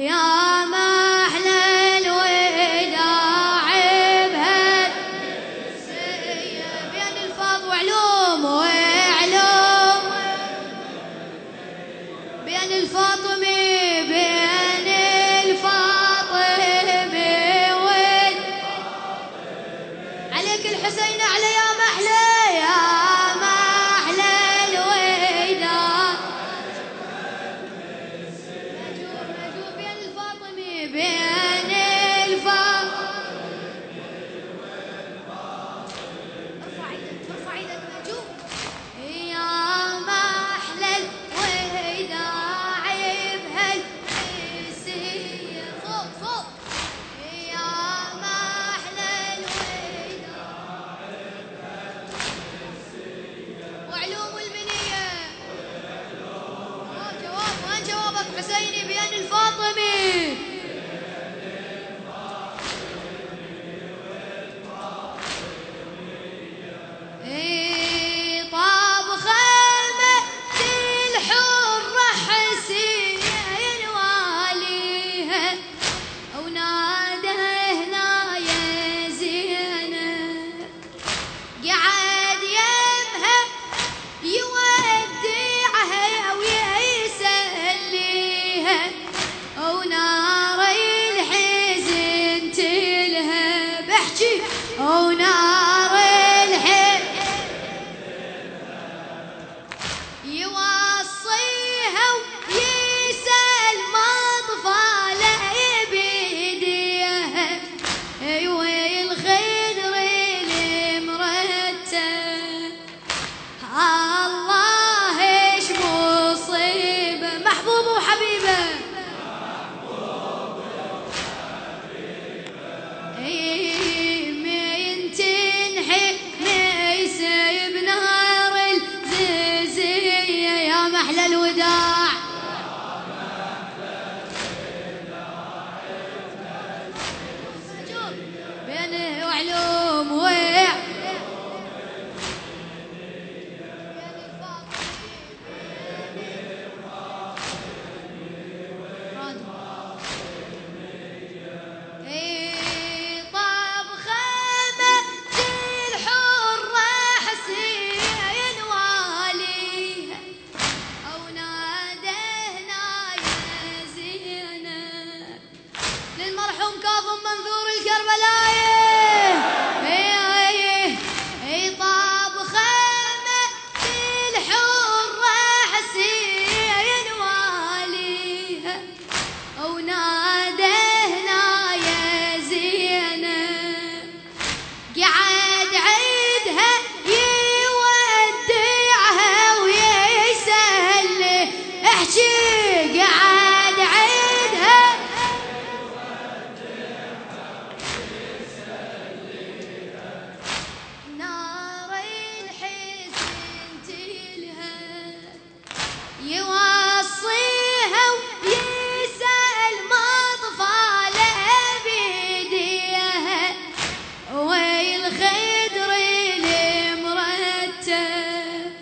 يا محلى الوداع بهالسية بين الفاض وعلوم بين الفاطمي بين الفاطمي عليك الحسين أعلى يا محلى الوداع مجوب بين الفاطمي بين ارفع ايدك مجوب يا محلى الوداع بهالحسية فوق يا محلى الوداع وعلوم المنية جواب وين جوابك حسيني بين الفاطمي طاب خيمة الحرة حسين واليها ونادى هنا يا زينب قعد يمها يودعها ويسليها ونار الحزن تلهب احكي ونار الحزن يوصيها ويسأل مطفاله بيديها والخدر المرتب الله ايش مصيبه محبوب وحبيبه من تنحي ميسي بنهر الزيزية يا محلى الوداع بين وعلوم طاب خيمة الحرة حسين واليها أو نادهنا يا زينب للمرحوم كاظم منذور الكربلاي طاب خيمة الحرة حسين واليها أو نادهنا يا زينب قعد عيدها يودعها ويسلي احكي قعد عيدها نار الحزن تلهب يوصيها ويسأل مطفاله بيديها والخدر المرتب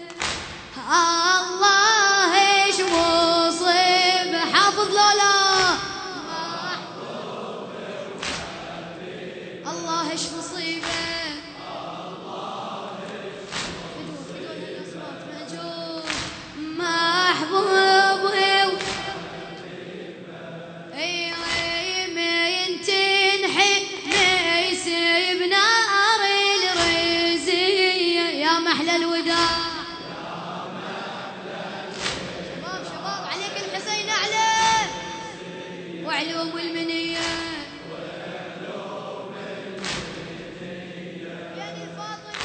الله ايش مصيب حافظ لولا الله ايش مصيبه فدوة هالاصوات مجوب محبوب من تنحي ميسي بنار الرزية يا محلى الوداع شباب عليك الحسين أعلى وعلوم المنية بين الفاطمي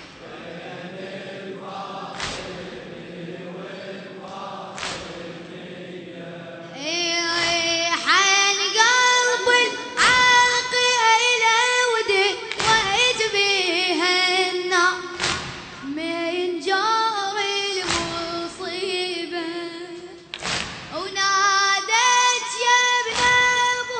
حان قلب العاقل ودي ويت بيها النار من جار المصيبة ونادت يا ابن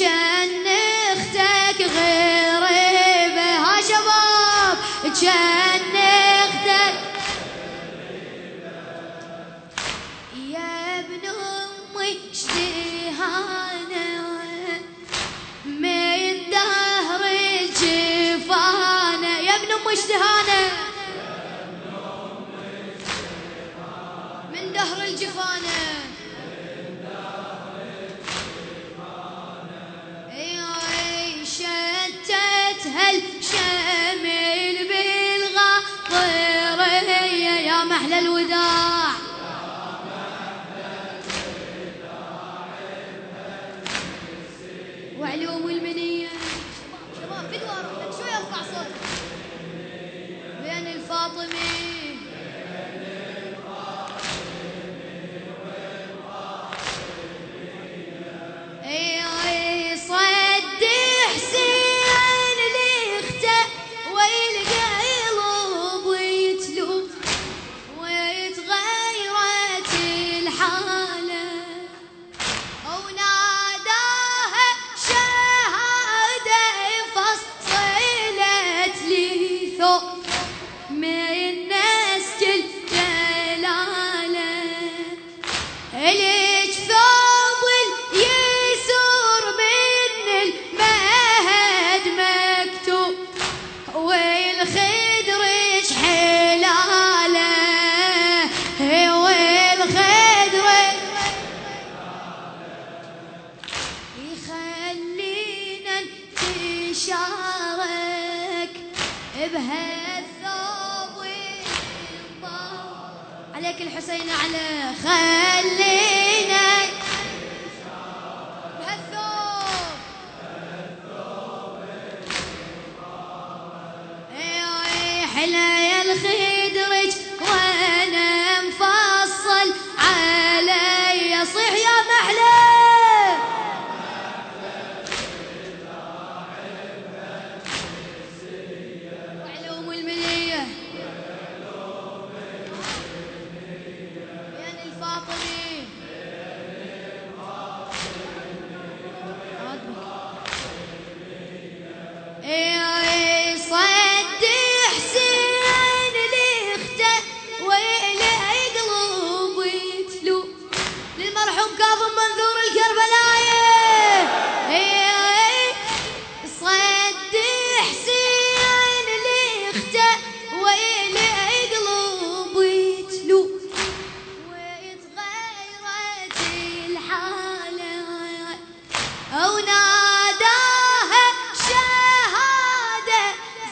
كان اختك غريبة. ها شباب كان اختك يا ابن امي اشتهانة من دهر الجفانة. يا ابن امي اشتهانة من دهر الجفانة. شتت هالشمل بالغاطرية يا محلى الوداع. وعلوم المنية شباب في دوار شوي ارفع صوتك. بين الفاطمي صد حسين ليخته والقلب يتلوف ويتغيرت الحالة وناداها شهادة فصلت لي ثوب من نسج الجلالة. إليك ثوب اليسور من المهد مكتوب والخدرج حلاله. والخدرج يخلينا نتشارك بهالثوب والباب. عليك الحسين على خلينا بهالثوب. حلا يا الخدرج وانا مفصل علي صيح يا محلى. وعلوم المنية بين الفاطمي صد حسين ليخته والقلب يتلو للمرحوم كاظم منذور الكربلاية. صد حسين ليخته والقلب يتلو ويتغيرت الحالة وناداها شهادة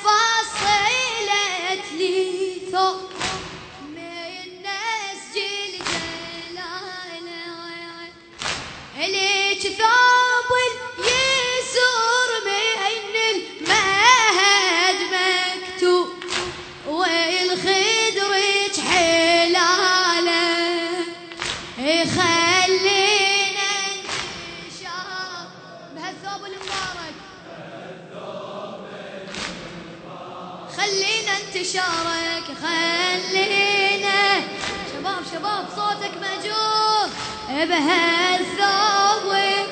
فصلت لي ثوب من نسج الجلالة. إليك ثوب اليسور من المهد مكتوب والخدرج حلاله. خلينا نتشارك بهالثوب المبارك. خلينا نتشارك خلينا شباب شباب صوتك مجروح بهالثوب.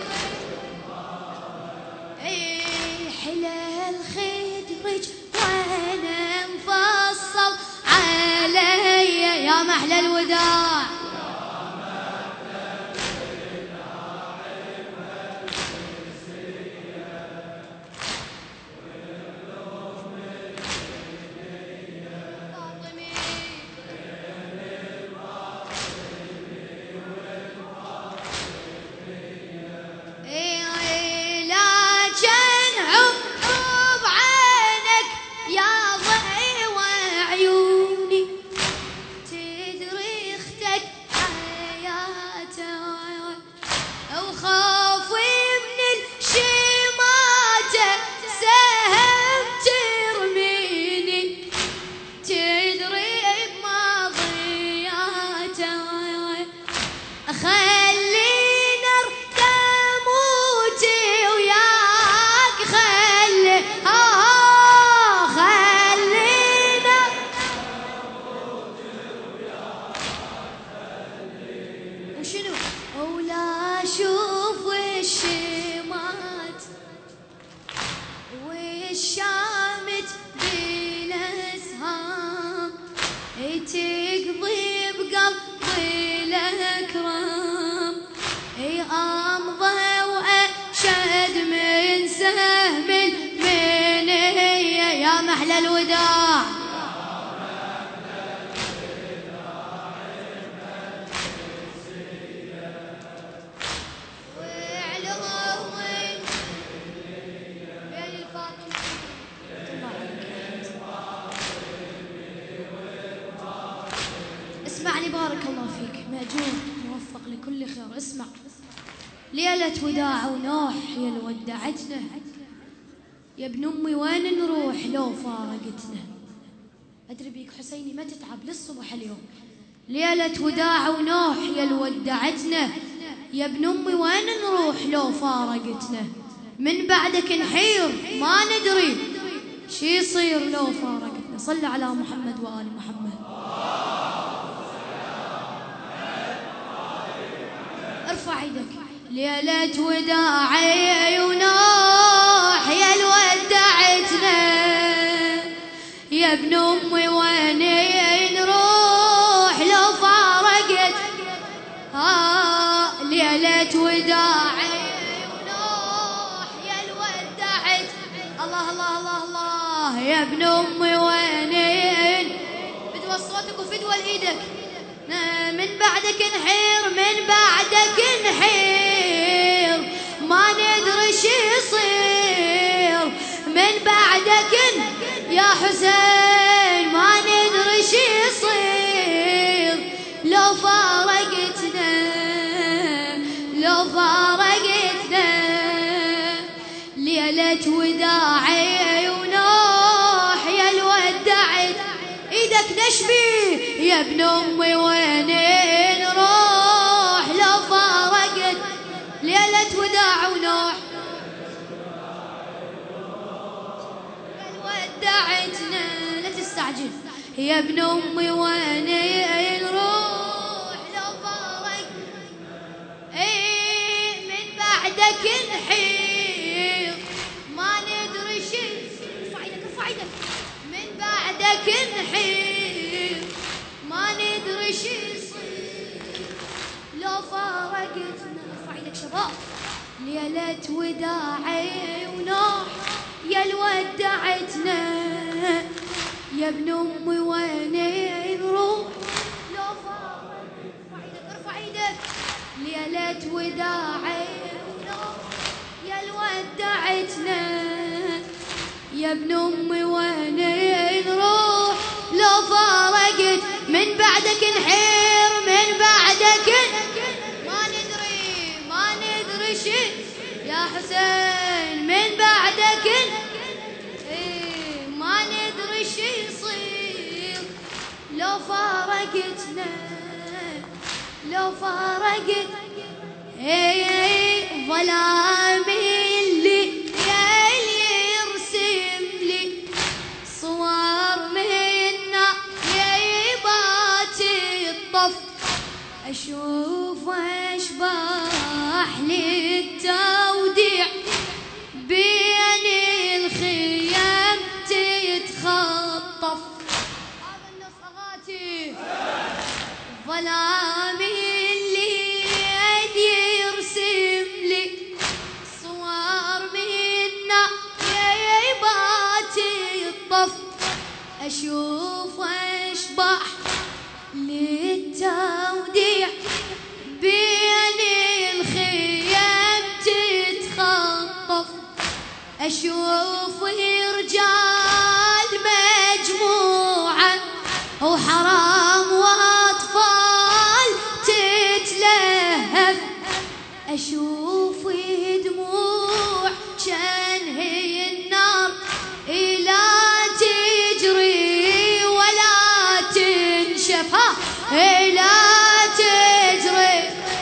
حلا الخدرج وانا مفصل علي يا محلى الوداع. ولا اشوف وشي مات الشامت بالأسهام تقضي بقلبي الأكرام أمضى وأشد من سهم المنية يا محلى الوداع اسمعني بارك الله فيك مأجور موفق لكل خير. اسمع ليلة وداع ونوح يا اللي ودعتنا يا ابن امي وين نروح لو فارقتنا. ادري بيك حسيني ما تتعب للصبح اليوم. ليلة وداع ونوح يا اللي ودعتنا يا ابن امي وين نروح لو فارقتنا. من بعدك نحير ما ندري شي يصير لو فارقتنا. صل على محمد وآل محمد. ارفع ايدك. ليلة وداعي ونوح يا اللي ودعتنا يا ابن امي وين نروح لو فارقت. ليلة وداعي ونوح يا اللي ودعت. الله الله الله الله يا ابن امي وين. فدوى صوتك وفدوى ايدك. من بعدك نحير من بعدك نحير ما ندري شي يصير. من بعدك يا حسين ما ندري شي يصير لو فارقتنا لو فارقتنا. ليلة وداعي ونوح يا اللي ودعت. ايدك نشبي يا ابن امي وين نروح لو فارقت. ليلة وداع ونوح ودعتنا لا تستعجل يا ابن امي وين نروح لو فارقت. من بعدك نحير ما ندري شي. ارفع ايدك ارفع ايدك. من بعدك نحير ما ندري شي يصير لو فارقتنا. ارفع ايدك شباب. ليلة وداعي ونوح يا اللي ودعتنا يا ابن امي وين نروح لو فارقتنا. ارفع ايدك ارفع ايدك. ليلة وداعي ونوح يا اللي ودعتنا يا ابن امي وين نروح لو فارقت. من بعدك نحير من بعدك ما ندري شي يا حسين. من بعدك ما ندري شي يصير لو فارقتنا لو فارقت. ظلامي اللي يرسم لي صور منا يبات الطف. أشوف أشباح للتوديع بين الخيام تتخطف. هذا النص أغاتي. ظلامي اللي يرسم لي صور منا يبات الطف. أشوف أشباح للتوديع بين الخيام تتخطف. أشوف رجال مجموعة وحرام وأطفال تتلهف. أشوف دموع كان هي النار لا تجري ولا تنشف. لا تجري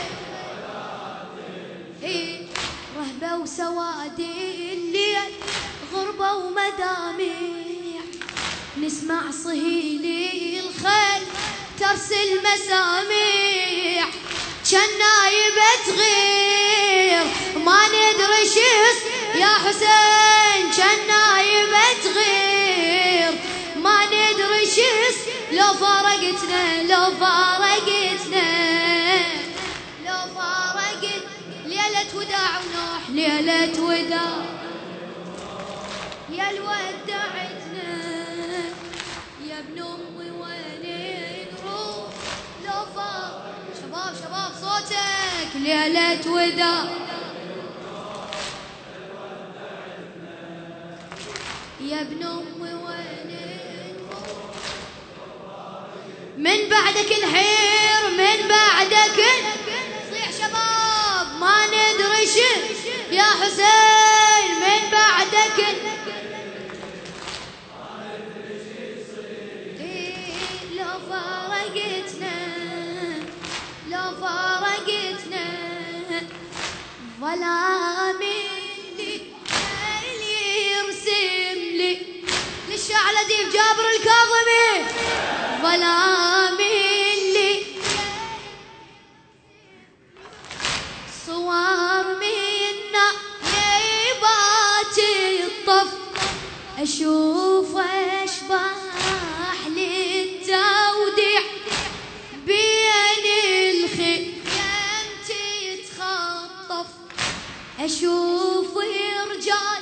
رهبة وسواد الليل غربة ومدامع. نسمع صهيل الخيل ترسل مساميع. كان نايبة تغير ما ندري شي يا حسين. كان نايبة لو فارقتنا لو فارقتنا لو فارقت ليلة وداع ونوح ليلة وداع يا الودعتنا يا ابن امي وين نروح لو فارق شباب شباب صوتك ليلة وداع يا ابن امي وين نروح من بعدك نحير من بعدك صيح شباب ما ندري شو يا حسين من بعدك لو فارقتنا لو فارقتنا ظلامي اللي يرسم لي للشاعر لطيف جابر الكاظمي ظلامي اللي صور منا يبات الطف اشوف اشباح للتوديع بين الخيم تتخطف اشوف رجال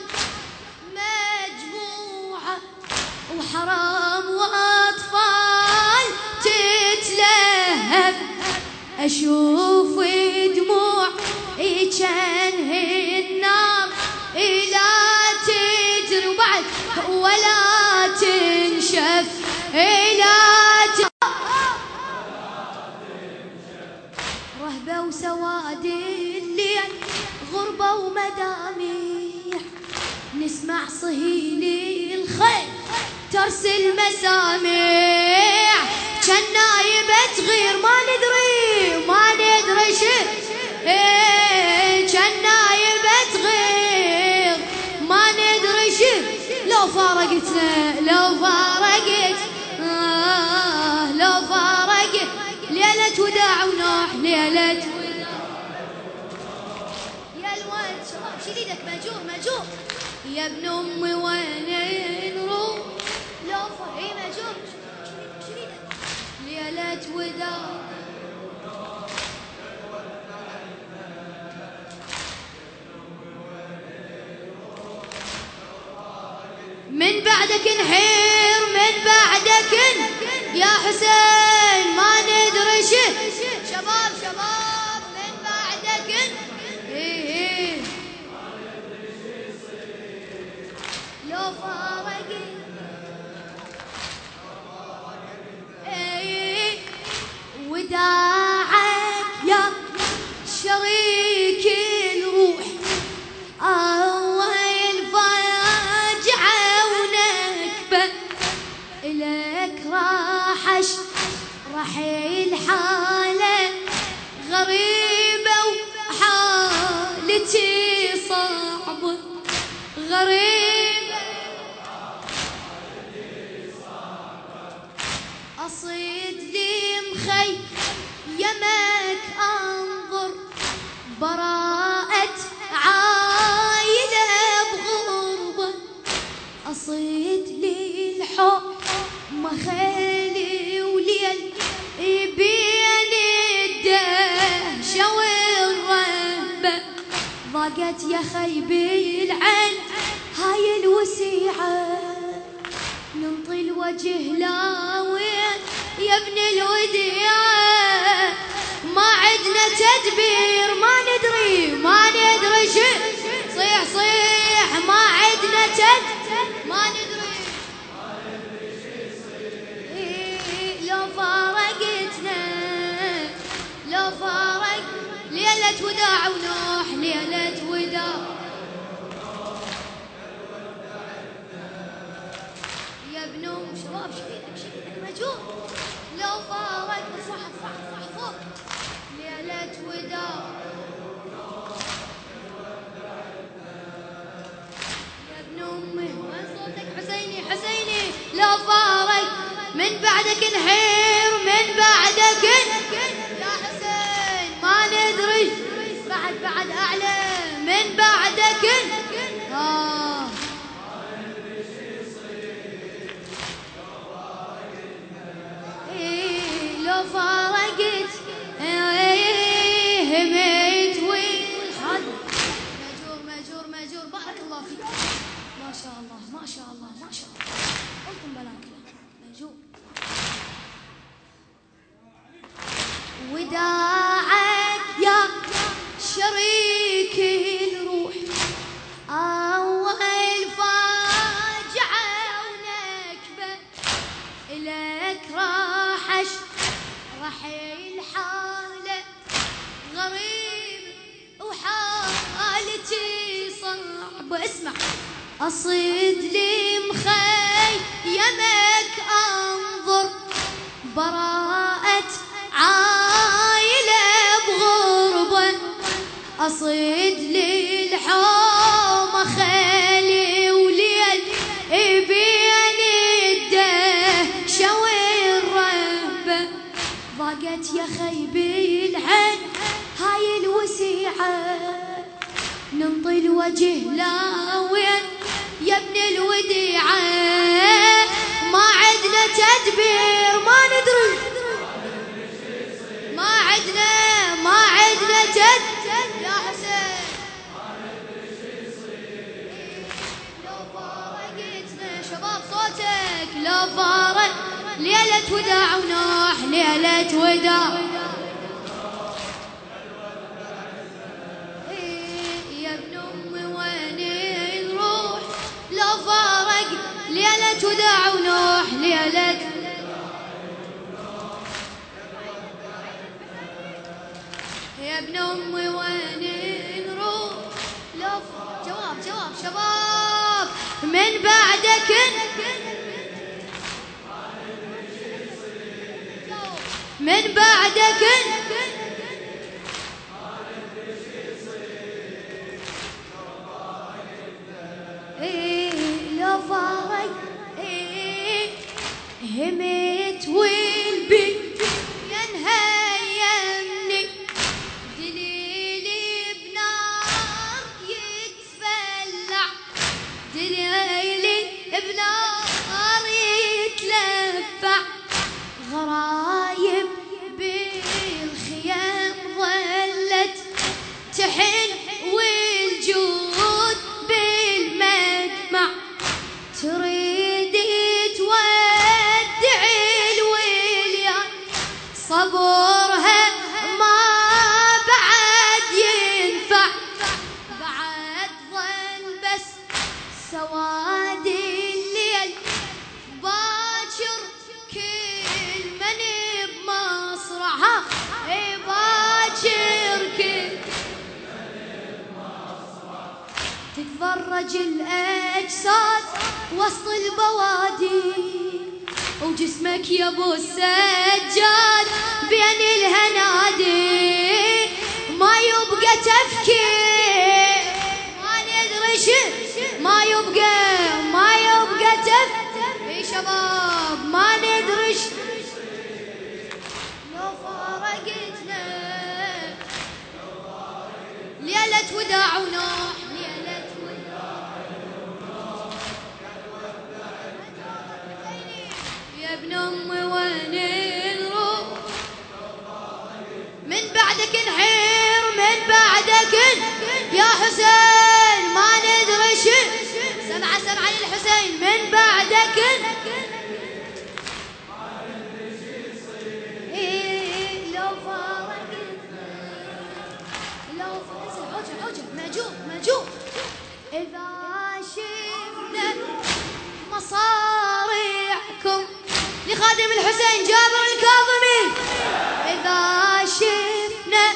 مجموعه وحرام واطفال تتلهب اشوف دموع كان النار لا تجري وبعد ولا تنشف رهبة وسواد الليل غربة ومداميع نسمع صهيل الخيل ترسل مسامع كان نايبة غير ما ندري شو كان نايبة غير ما ندري شو لو فارقتنا لو فارقت لو فارقت ليلة وداع ونوح ليلة يا الواد شباب شيل ايدك ماجور يا ابن امي وين نروح لو فارقت ماجور شيل ايدك ليلة وداع من بعدك نحير من بعدك يا حسين ما ندري شو شباب شباب من بعدك لو فارقت وداعك يا شريك الروح إلك راح رحيل حالة غريبة وحالتي صعبة غريبة أصيد لي مخيمك أنظر براءة عايلة بغربة أصيد لي الحب مخيلي وليل بين الدهشة والرهبة ضاقت يا خيبي العين هاي الوسيعة ننطي الوجه لاوين يا ابن الوديعة ما عدنا تدبير ما ندري شو صيح ما عدنا ما ندري لو فارقتنا لو فارق ليلة وداع ونوح ليلة وداع يا ابن ام شباب شديدك مجهول لو فارق صح فوق ليلة وداع يا ابن امي وين صوتك حسيني لو فارق من بعدك نحير من بعدك يا حسين ما ندري بعد أعلى من بعدك حيل حالة غريب وحالتي صعبة. اسمع أصيد لي مخيمك أنظر براءة عايلة بغربة. أصيد لي الحومة خالي وليل بين الدهشة والرهبة. ضاقت يا خيبي العين هاي الوسيعة ننطي الوجه لا وين يا ابن الوديعة. ما عدنا تدبير ما ندري ما عدنا يا حسين لو فارقتنا شباب صوتك لو فارق ليلة وداع ونوح ليلة وداع يا ابن امي وين نروح لو فارق ليلة وداع ونوح ليلة يا ابن امي وين نروح لو جواب شباب من بعدك من بعدك لو فارق همت والبي ينهيمني دليلي بنار يتفلع دليلي بنار يتلفع. غرايب بالخيام ظلت تحن والجود بالمدمع تريد تودع الوليان صبرها ما بعد ينفع. بعد ظل بس سواد الليل باكر كل من بمصرعها باكر كل تتفرج الأجساد وسط البوادي وجسمك يا ابو السجاد بين الهنادي. ما يبقى تفكير ما ندري ما يبقى تفكير يا شباب ما ندري لو فارقتنا ليلة وداع ونوح ليلة يا ابن امي وين نروح من بعدك نحير من بعدك يا حسين ما ندري سمعة للحسين من بعدك لو فارقتنا لو عوجة معجوب إذا شفنا مصاريعكم لخادم الحسين جابر الكاظمي. إذا شفنا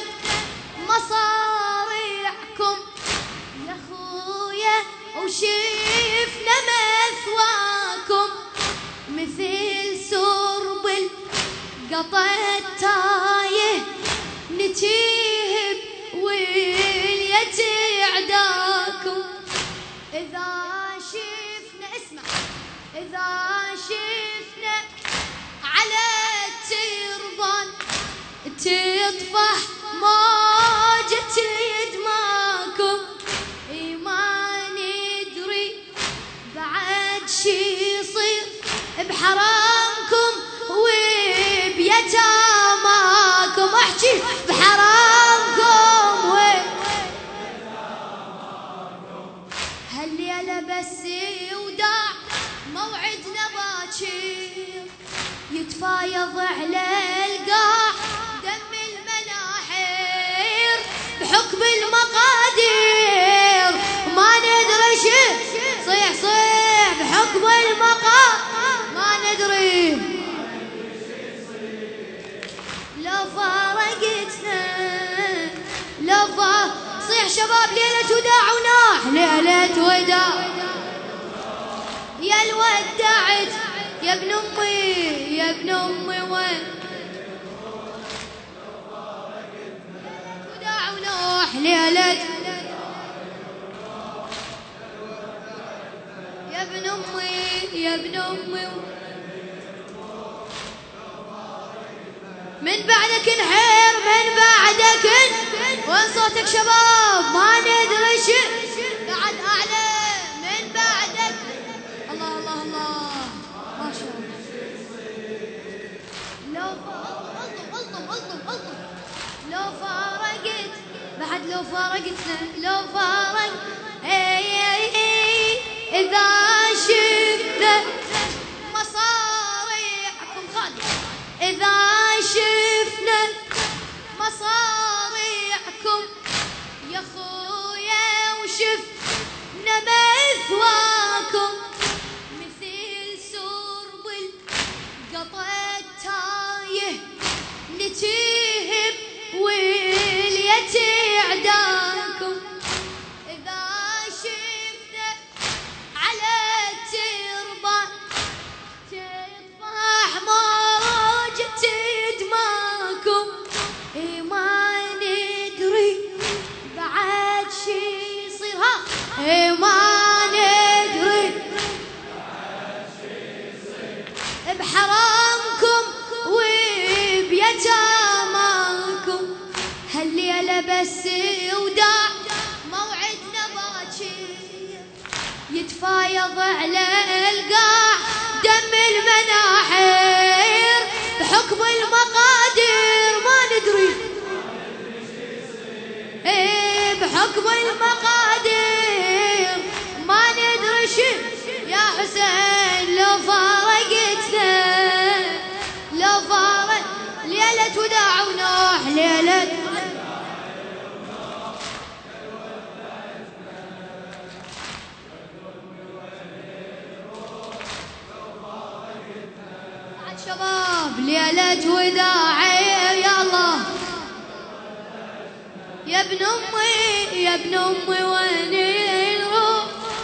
مصاريعكم يا خويا وشفنا مثواكم مثل سرب القطا التايه نتيهب واليت عداكم. إذا شفنا اسمع إذا شفنا على التربان تطفح موجة دماكم ما ندري بعد شي يصير بحرامكم وبيتاماكم. احكي بحرامكم هالليلة بس وداع موعدنا باكر يتفايض على القاع دم المناحير بحكم المقادير ما ندري صيح بحكم المقادير ما ندري شباب ليلة وداع ونوح، ليلة وداع يا الودعت يا ابن امي يا ابن امي وين وداع ونوح ليلة يا ابن امي يا ابن امي من بعدك انحير من بعدك وين صوتك شباب ما ندري شو بعد اعلى من بعدك الله الله الله ما شاء الله لو الطم لو فارقت بعد لو فارقتنا لو فارق اذا شفنا مصاريعكم خالد اذا شفنا مصاريعكم يا خويا وشفنا مثواكم مثل سرب القطع التايه نتيهب واليتي عداكم إذا شفنا على التربة تطفح موجة دماكم ما ندري بعد شي يصير ما ندري بعد شي يصير بحرامكم وبيتاماكم هالليلة بس وداع موعدنا باكر يتفايض على القاع دم المناحير بحكم المقادير ما ندري بحكم المقادير ما ندري شو يا حسين لو فارقتنا لو فارق ليلة وداع ونوح ليلة شباب ليلة وداع يا الله يا ابن امي يا ابن امي وين نروح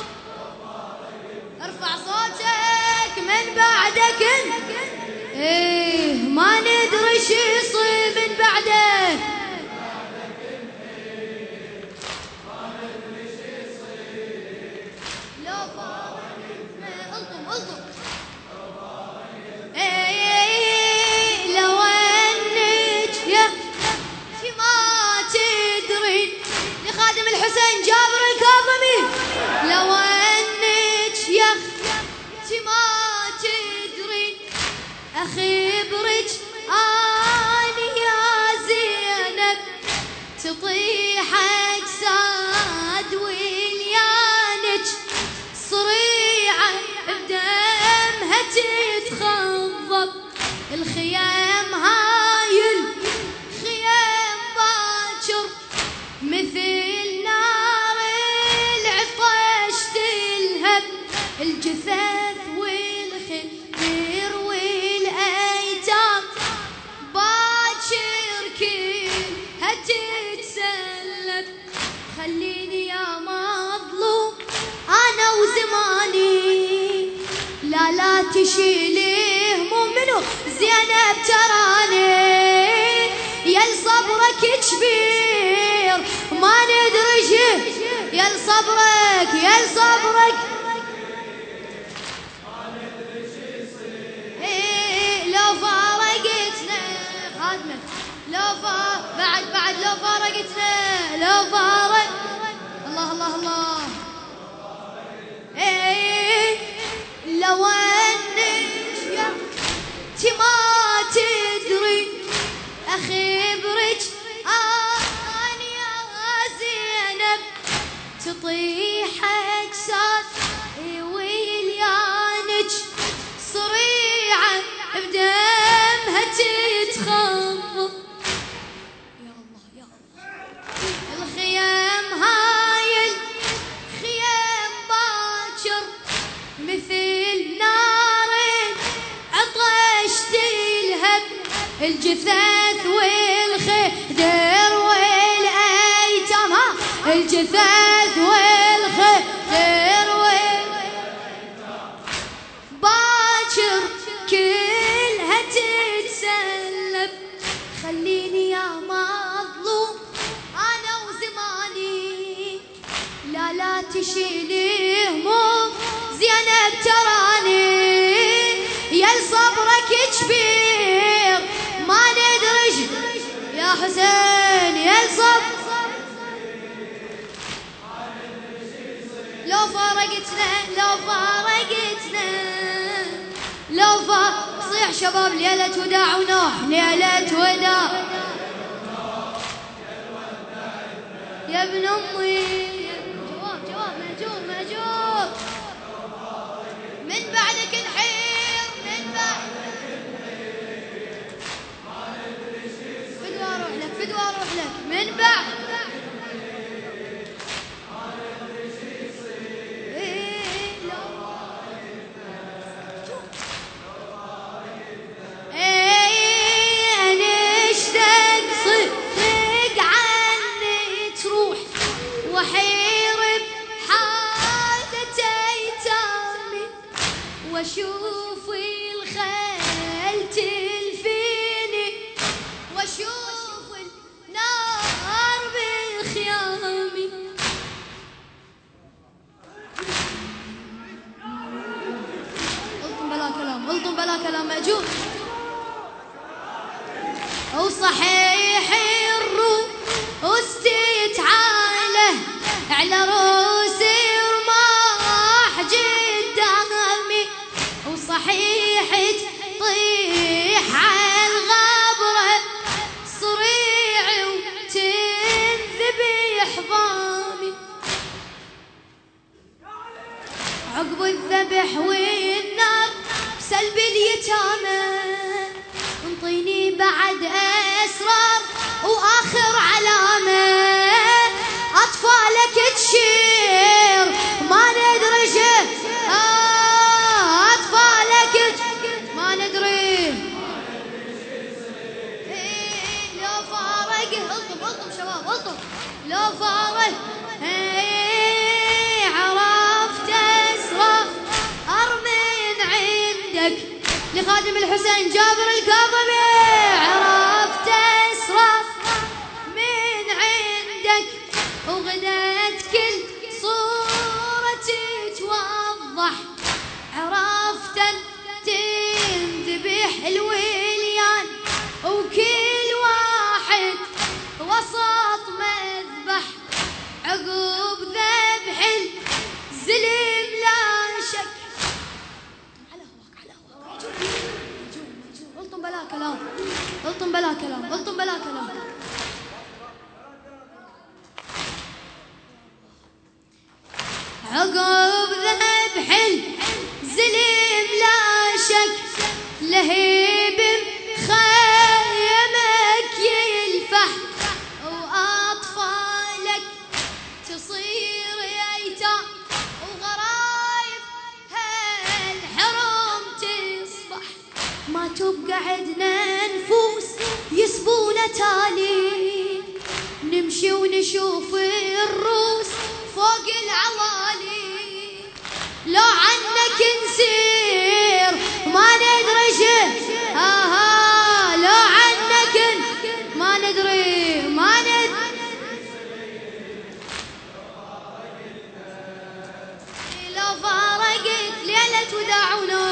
ارفع صوتك من بعدك ما ندري شو يصير من بعدك لو فارقتنا الطم لو انك يا ما تدرين لخادم الحسين جابر الكاظمي لو انك يا ما تدرين اخبرك اني يا زينب تطيح اجساد وليانك صريعه بدمها تتخضب الخيام هايل خيام باكر مثل نار العطش تلهب الجثث والخير والايتام باكر كلها تتسلب خليني يا مظلوم انا وزماني لا تشيلي هموم منو زينب تراني يا صبرك كبير ما ندري شو يا صبرك ما ندري شو يصير لو فارقتنا خادمه لو بعد لو فارقتنا لو فارق الله الله الله لو انك ما تدري اخبرك اني يا زينب تطيح اجساد ويليانك صريعه بدمها تتخضب يا الله يا الله الخيام هايل خيام باكر مثل نار عطش تلهب الجثث والخدر والايتام والجثث والخير باكر كلها تتسلم. خليني يا مظلوم أنا وزماني، لا تشيلي هموم زينب تراني، يا صبرك كبير ما ندرج يا حسين، يا صبر لو فارقتنا صيح شباب ليلة وداع ونوح، ليلة وداع يا ابن أمي. جواب مهجور من بعدك نحير، من بعد فدوى أروح لك من بعد واشوف الخيل تلفيني، واشوف النار بخيامي. الطم بلا كلام مأجور. وصحيح الروس تتعاله على روسي رماح قدامي، وصحيح تطيح على الغبرة صريع وتنذبح ضامي. عقب الذبح والنار بسلب اليتامى، انطيني بعد أسرار وآخر علامة، أطفالك تشير ما ندري أطفالك ما ندري لو فارق. الطم شباب الطم لو فارق عرفت أسرار أرمن عندك لخادم الحسين جابر الكاظمي، عرفت أسرار من عندك وغدت كل صورة تتوضح، عرفت تنذبح الوليان وكل واحد وسط مذبح، عقب ذبح الزلم لا شك. على هواك الطم بلا كلام، الطم بلا كلام. عقب ذبح الزلم لا شك، لهيب خيمك يلفح، وأطفالك تصير أيتام، وغرايب هالحرم تصبح. ما تبقى عدنا نفوس يسبون تالي، نمشي ونشوف الروس فوق العوالي، لو عنك نسير ما ندري لو عنك ما ندري لو فارقت ليلة وداع ونوح.